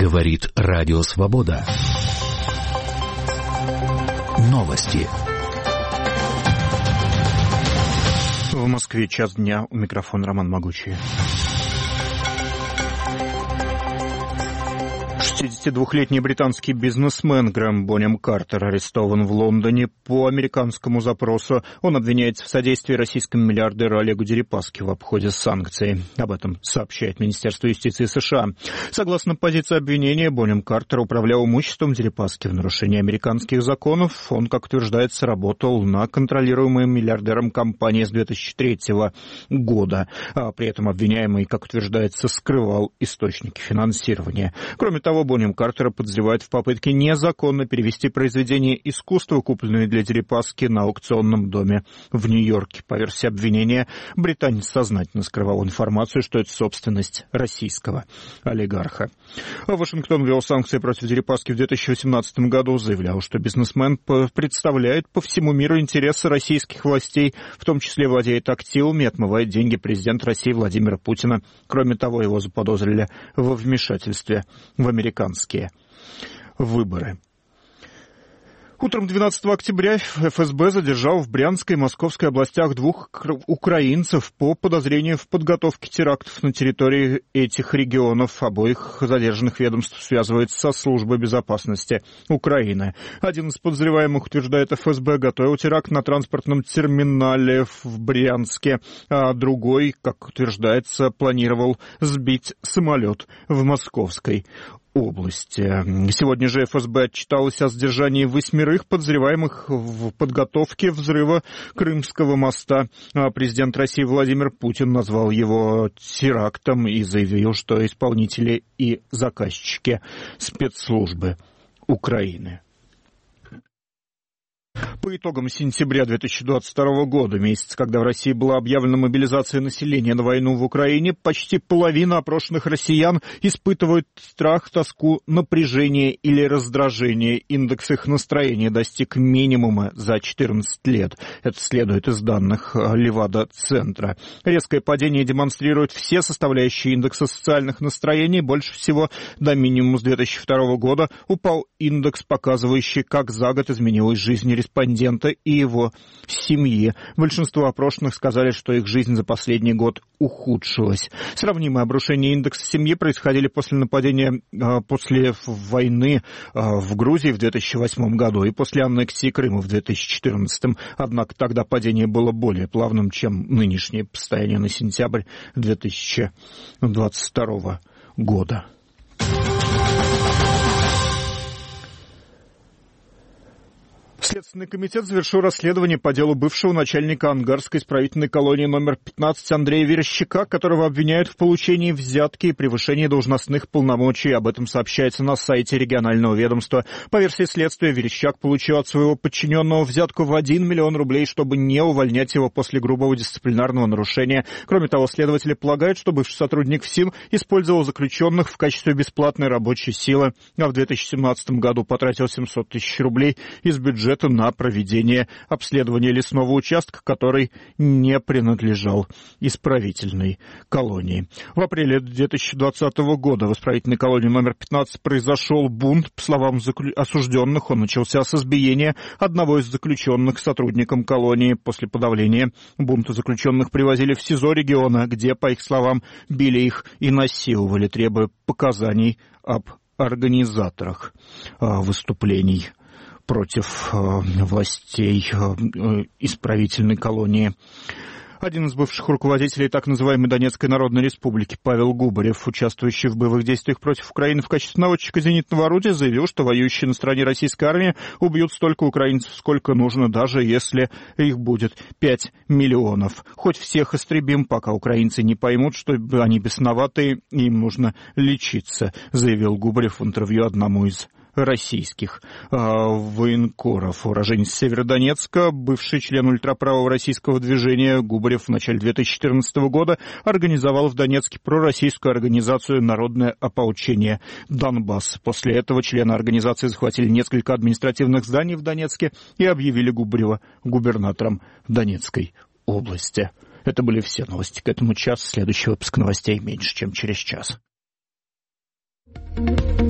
Говорит Радио Свобода. Новости. В Москве 1:00 дня. У микрофона Роман Могучий. 62-летний британский бизнесмен Грэм Бонем Картер арестован в Лондоне по американскому запросу. Он обвиняется в содействии российскому миллиардеру Олегу Дерипаски в обходе санкций. Об этом сообщает Министерство юстиции США. Согласно позиции обвинения, Бонем Картер управлял имуществом Дерипаски в нарушении американских законов. Он, как утверждается, работал на контролируемой миллиардером компании с 2003 года. При этом обвиняемый, как утверждается, скрывал источники финансирования. Кроме того, Бонем Картера подозревают в попытке незаконно перевести произведения искусства, купленные для Дерипаски, на аукционном доме в Нью-Йорке. По версии обвинения, британец сознательно скрывал информацию, что это собственность российского олигарха. Вашингтон ввел санкции против Дерипаски в 2018 году, заявлял, что бизнесмен представляет по всему миру интересы российских властей, в том числе владеет активами и отмывает деньги президента России Владимира Путина. Кроме того, его заподозрили во вмешательстве в американские выборы. Утром 12 октября ФСБ задержал в Брянской и Московской областях 2 украинцев по подозрению в подготовке терактов на территории этих регионов. Обоих задержанных ведомств связывается со службой безопасности Украины. Один из подозреваемых, утверждает ФСБ, готовил теракт на транспортном терминале в Брянске, а другой, как утверждается, планировал сбить самолет в Московской области. Сегодня же ФСБ отчиталось о задержании 8 подозреваемых в подготовке взрыва Крымского моста. Президент России Владимир Путин назвал его терактом и заявил, что исполнители и заказчики спецслужбы Украины. По итогам сентября 2022 года, месяц, когда в России была объявлена мобилизация населения на войну в Украине, почти половина опрошенных россиян испытывают страх, тоску, напряжение или раздражение. Индекс их настроения достиг минимума за 14 лет. Это следует из данных Левада-центра. Резкое падение демонстрирует все составляющие индекса социальных настроений. Больше всего до минимума с 2002 года упал индекс, показывающий, как за год изменилась жизнь респондента и его семьи. Большинство опрошенных сказали, что их жизнь за последний год ухудшилась. Сравнимые обрушения индекса семьи происходили после войны в Грузии в 2008 году и после аннексии Крыма в 2014. Однако тогда падение было более плавным, чем нынешнее состояние на сентябрь 2022 года. Следственный комитет завершил расследование по делу бывшего начальника Ангарской исправительной колонии номер 15 Андрея Верещака, которого обвиняют в получении взятки и превышении должностных полномочий. Об этом сообщается на сайте регионального ведомства. По версии следствия, Верещак получил от своего подчиненного взятку в 1 миллион рублей, чтобы не увольнять его после грубого дисциплинарного нарушения. Кроме того, следователи полагают, что бывший сотрудник ФСИН использовал заключенных в качестве бесплатной рабочей силы, а в 2017 году потратил 700 тысяч рублей из бюджета на проведение обследования лесного участка, который не принадлежал исправительной колонии. В апреле 2020 года в исправительной колонии номер 15 произошел бунт. По словам осужденных, он начался с избиения одного из заключенных сотрудником колонии. После подавления бунта заключенных привозили в СИЗО региона, где, по их словам, били их и насиловали, требуя показаний об организаторах выступлений против властей исправительной колонии. Один из бывших руководителей так называемой Донецкой Народной Республики, Павел Губарев, участвующий в боевых действиях против Украины в качестве наводчика зенитного орудия, заявил, что воюющие на стороне российской армии убьют столько украинцев, сколько нужно, даже если их будет 5 миллионов. Хоть всех истребим, пока украинцы не поймут, что они бесноватые, и им нужно лечиться, заявил Губарев в интервью одному из российских военкоров. Уроженец Северодонецка, бывший член ультраправого российского движения Губарев в начале 2014 года организовал в Донецке пророссийскую организацию «Народное ополчение Донбасс». После этого члены организации захватили несколько административных зданий в Донецке и объявили Губарева губернатором Донецкой области. Это были все новости к этому часу. Следующий выпуск новостей меньше, чем через час.